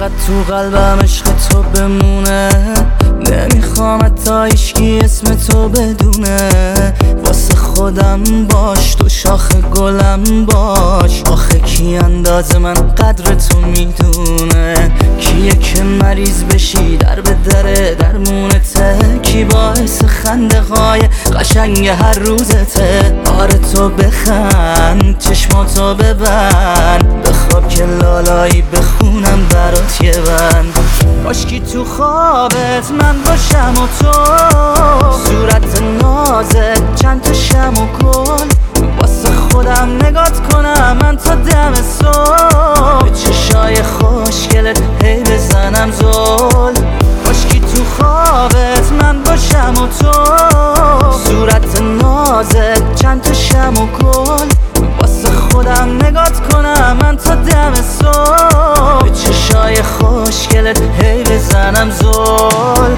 فقط تو قلبم عشق تو بمونه، نمیخوام حتی هیچکی اسم تو بدونه. واسه خودم باش، تو شاخ گلم باش. آخه کی انداز من قدر تو میدونه؟ کیه که مریض بشی در به در درمونته؟ کی باعث خنده های قشنگ هر روزته؟ آره تو بخند، چشماتو ببند، بخواب که لالایی بخونم برات یه بند. کاشکی تو خوابت من باشم و تو، صورت نازت چند تا شم و گل. واسه خودم نگات کنم من تا دم صبح، به چشای خوشگلت هی بزنم زل. کاشکی تو خوابت من باشم و تو، صورت نازت چند تا شم و گل. واسه خودم نگات کنم من تا دم صبح، به چشای خوشگلت هی بزنم زل.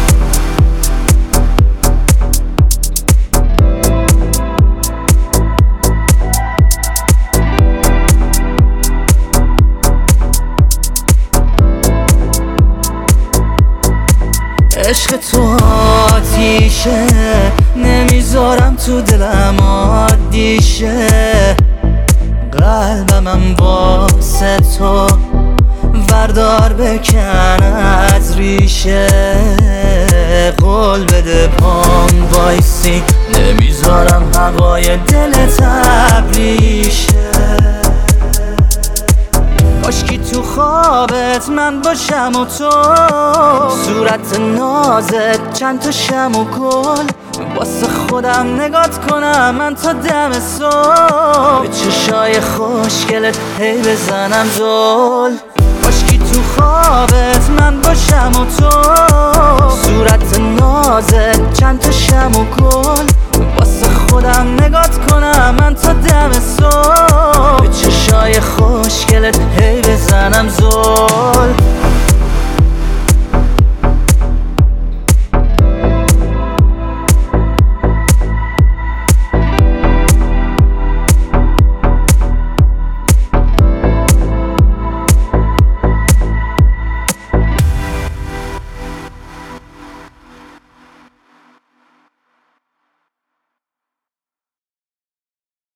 عشق تو آتیشه، نمیذارم تو دلم عادیشه. قلبم واسه تو وردار بکن از ریشه. قول بده پام وایسی، نمیذارم هوای دلت ابریشه. کاشکی تو خوابت من باشم و تو، صورت نازت چند تا شم و گل. واسه خودم نگات کنم من تا دم صبح، به چشای خوشگلت هی بزنم زل. کاشکی تو خوابت من باشم و تو، صورت نازت چند تا شم و گل. واسه خودم نگات کنم من تا دم صبح،